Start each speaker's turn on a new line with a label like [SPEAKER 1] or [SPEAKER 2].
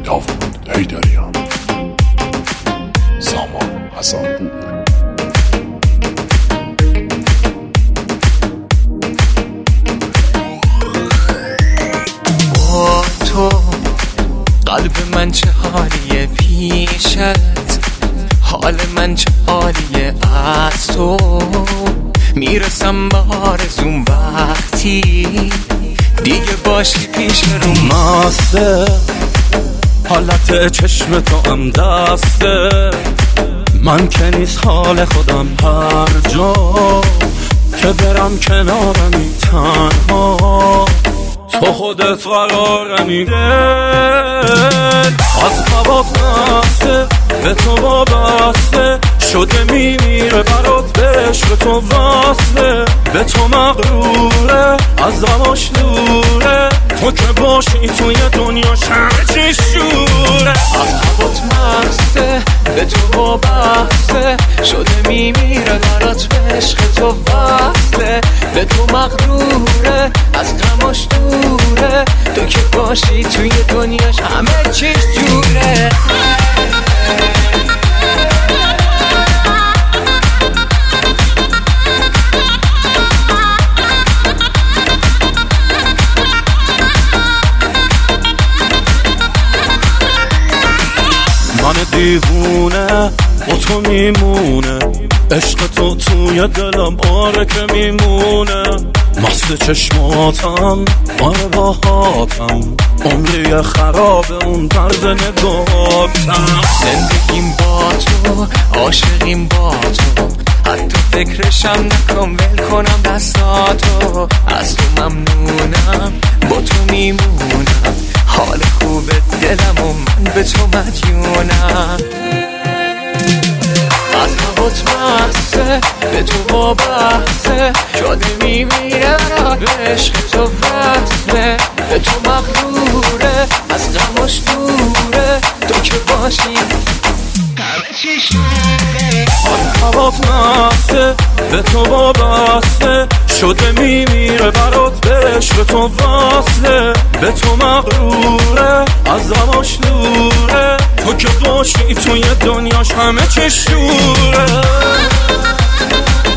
[SPEAKER 1] داوود حیدریان، سامان حسن‌پور.
[SPEAKER 2] با تو قلب من چه حالیه پیشت، حال من چه حالیه از تو، میرسم به آرزوم وقتی دیگه باشی پیش رو.
[SPEAKER 3] ماسته حالت چشم تو هم دسته، من که نیست حال خودم هر جا که برم کنارمی تنها، تو خودت قرارمی دل از هوات نسته، به تو وابسته شده میمیره برات، به عشق تو واسه، به تو مغروره از غماش دوره، تو که باشی توی دنیاش همه چی شوره.
[SPEAKER 2] از هوات مسته به تو وابسته شده میمیره برات، به عشق تو واسه، به تو مغروره از غماش دوره، تو که باشی توی دنیاش همه چیز جوره.
[SPEAKER 3] من دیوونه با تو میمونه، عشق تو توی دلم آره که میمونه، مست چشماتم آره باهاتم، عمری خراب اون طرز نگاهاتم.
[SPEAKER 2] زندگیم با تو عاشقیم با تو، حتی فکرشم نکن ول کنم دستاتو، از تو ممنونم با تو میمونم، حال خوب دلم و من به تو مدیونم. از هوات مسته به تو وابسته شده میمیره برات، به عشق تو وصله، به تو مغروره از غماش دوره، تو که باشی همه چی شده.
[SPEAKER 3] از هوات مسته به تو وابسته شده میمیره برات، به عشق تو وصله، به تو مغروره از غماش دوره، تو که باشی توی دنیاش همه چی شوره.